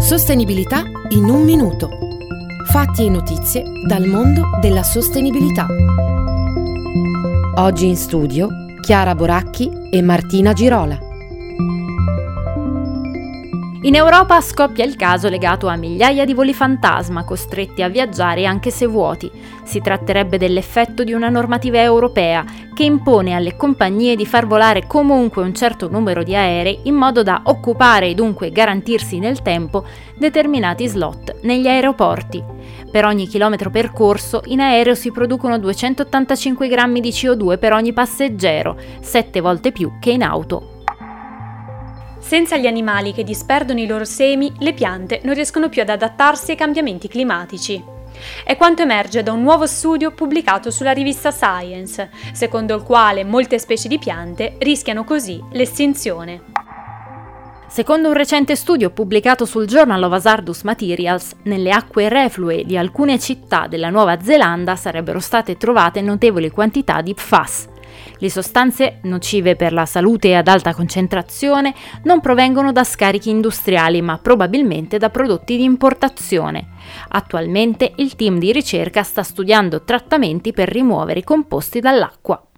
Sostenibilità in un minuto. Fatti e notizie dal mondo della sostenibilità. Oggi in studio Chiara Boracchi e Martina Girola. In Europa scoppia il caso legato a migliaia di voli fantasma costretti a viaggiare anche se vuoti. Si tratterebbe dell'effetto di una normativa europea che impone alle compagnie di far volare comunque un certo numero di aerei in modo da occupare e dunque garantirsi nel tempo determinati slot negli aeroporti. Per ogni chilometro percorso in aereo si producono 285 grammi di CO2 per ogni passeggero, 7 volte più che in auto. Senza gli animali che disperdono i loro semi, le piante non riescono più ad adattarsi ai cambiamenti climatici. È quanto emerge da un nuovo studio pubblicato sulla rivista Science, secondo il quale molte specie di piante rischiano così l'estinzione. Secondo un recente studio pubblicato sul Journal of Hazardous Materials, nelle acque reflue di alcune città della Nuova Zelanda sarebbero state trovate notevoli quantità di PFAS. Le sostanze nocive per la salute ad alta concentrazione non provengono da scarichi industriali, ma probabilmente da prodotti di importazione. Attualmente il team di ricerca sta studiando trattamenti per rimuovere i composti dall'acqua.